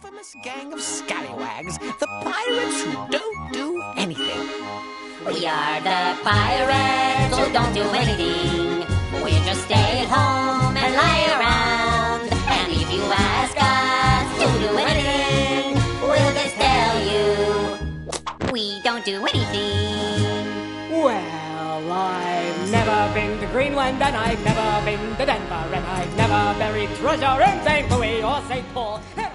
infamous gang of scallywags, the pirates who don't do anything. We are the pirates who don't do anything. We just stay at home and lie around. And if you ask us to do anything, we'll just tell you we don't do anything. Well, I've never been to Greenland, and I've never been to Denver, and I've never buried treasure in St. Louis or St. Paul.